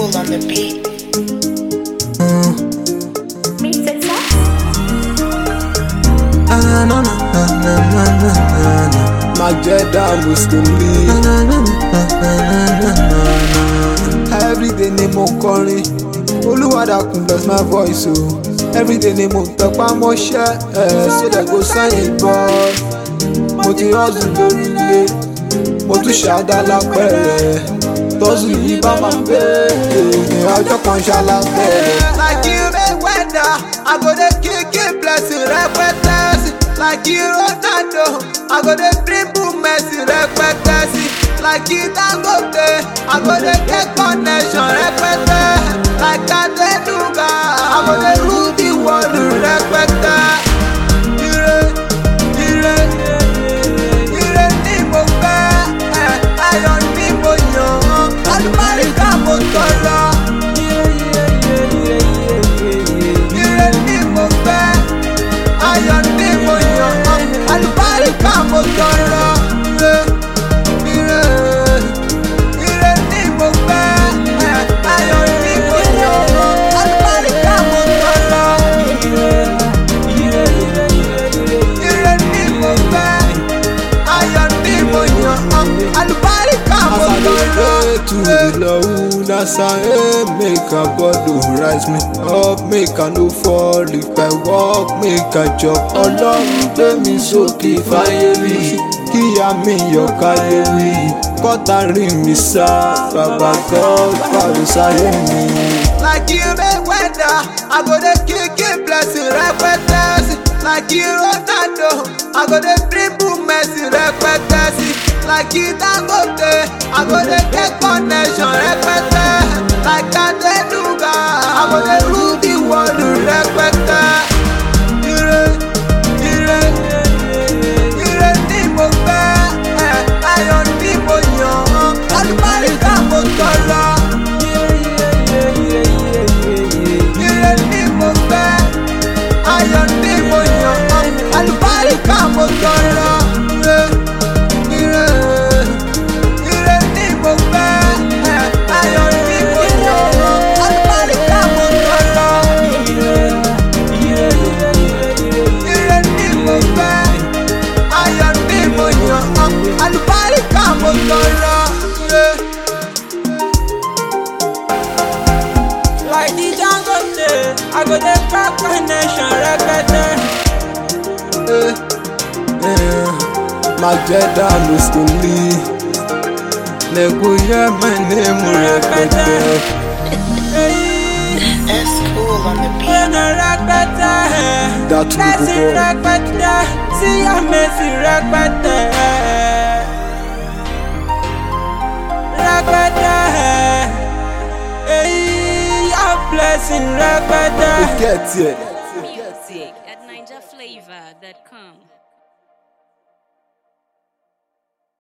Cool on the beat. Majeda Muslimly. Everyday ni mo kọrin, Olúwadàkùn bless my voice o. Everyday ni mo tẹpá mọ́ṣẹ́, so they go sign it boy. Mo ti hustle lórí ilé, mo tún ṣàdá lápẹ̀rẹ̀. Tọ́sù yìí bá máa gbé, ìrìn ọjọ́ kan ṣàlàpẹ̀rẹ̀. Like you make weather, I go dey kick blessing rẹpẹtẹ. Like you Ronaldo, I go dey dribble Messi rẹpẹtẹ. Like you Dangote, I go dey get connection rẹpẹtẹ. Like Adenuga, I go dey rule the world rẹpẹtẹ. Ire ni mo fẹ́, ayọ̀ ni mo yàn, àlùbáríkà mo tọrọ. Ire ni mo fẹ́, ayọ̀ ni mo yàn, àlùbáríkà mo tọrọ. Ire ni mo fẹ́, ayọ̀ ni mo yàn, àlùbáríkà mo tọrọ. Ire ni mo fẹ́, ayọ̀ ni mo yàn, àlùbáríkà mo tọrọ. To the Lord, as I am, make a body rise me up, make I no fall. If I walk, make a jump. Ọlọ́run gbé mi sókè fáyé rí, kíyà mi yọ̀ káyé rí. Kọ́tà rí mi sá, bàbá God fàlù sáyé mi. Like you make weather, I go dey kick blessing rẹpẹtẹ. Like you Ronaldo, I go dey dribble Messi rẹpẹtẹ. Like you Dangote, I go dey get connection rẹpẹtẹ. Like Adenuga, I go dey rule the world rẹpẹtẹ. Ire ni mo fẹ́, ayọ̀ ni mo yàn, àlùbáríkà mo tọrọ. Ire ni mo fẹ́, ayọ̀ ni mo yàn, àlùbáríkà mo tọrọ. Ire ni mo fẹ́, ayọ̀ ni mo yàn, àlùbáríkà mo tọrọ. Ire ni mo fẹ́, ayọ̀ ni mo yàn, àlùbáríkà mo tọrọ. Like the Dangote, I go dey track connection rẹpẹtẹ. Majeda Muslimly. Nego hear my name rẹpẹtẹ. That's cool on the beat. Gbẹ̀nà rẹpẹtẹ, That Messi will go. rẹpẹtẹ, síyá Messi rẹpẹtẹ. Rẹpẹtẹ, yá blessing rẹpẹtẹ. Get here. Music at NinjaFlavor.com.